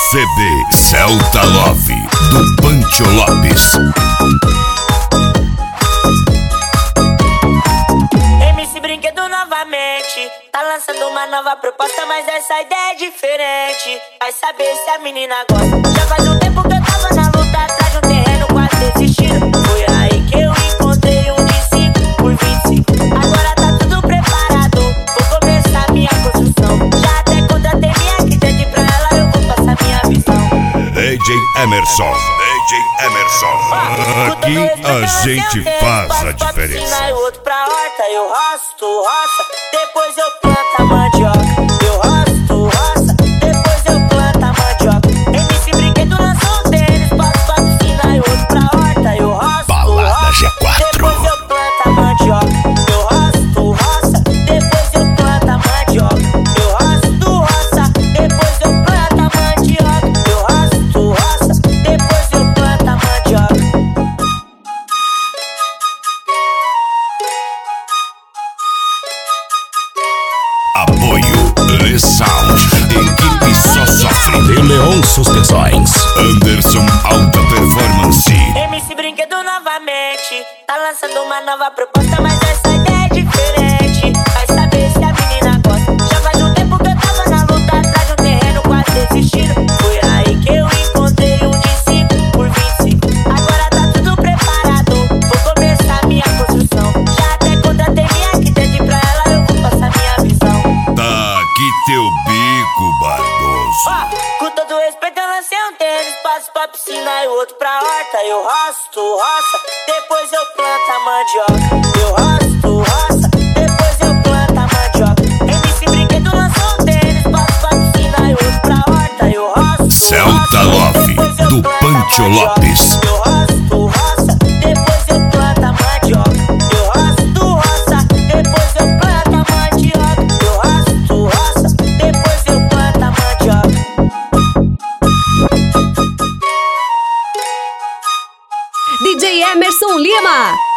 CD Celta Love, do Pancho Lopes. MC Brinquedo novamente tá lançando uma nova proposta, mas essa ideia é diferente. Vai saber se a menina gosta. Já faz um tempo que eu tava na luta, atrás de um terreno quase desistindo. Foi aí que eu encontrei um de 5 por 25. Agora tá tudo preparado, vou começar minha construção. Já até contratei minha arquiteta e pra ela eu vou passar minha visão. DJ Emerson, aqui a gente faz a diferença. E o outro pra horta, eu roça, depois eu planto a mandioca. Eu roça, depois eu planto a mandioca. MC Brinquedo lançou um tênis, passo pra piscina e o outro pra horta, eu roça, Balada G4. depois eu planto a mandioca. Eu roça, depois eu planto a mandioca. Eu roça, depois eu planto a mandioca. Eu roça, depois eu planto a mandioca. Apoio Resound, equipe só sofre. De Leon Suspensões. Anderson Alta Performance. MC Brinquedo novamente tá lançando uma nova proposta, mas essa ideia é diferente. Vai saber se a menina gosta. Já faz um tempo que eu tava na luta, atrás de um terreno quase desistindo. Foi aí que eu encontrei um de 5 por 25. Agora tá tudo preparado, vou começar minha construção. Já até contratei minha arquiteta e pra ela eu vou passar minha visão. Tá aqui teu bico, Barboso. Com todo respeito eu lancei um tênis, passo pra piscina e o outro pra horta. Eu roça, depois eu planto a mandioca. Eu roça, depois eu planto a mandioca. MC Brinquedo lançou um tênis, passo pra piscina e o outro pra horta. Eu roça, Celta Love, depois eu do planto a Pancho mandioca. Lopes. Eu roça, depois eu planto a mandioca. Eu roça, depois eu planto a mandioca. Eu roça, depois eu planto a mandioca. DJ Emerson Lima.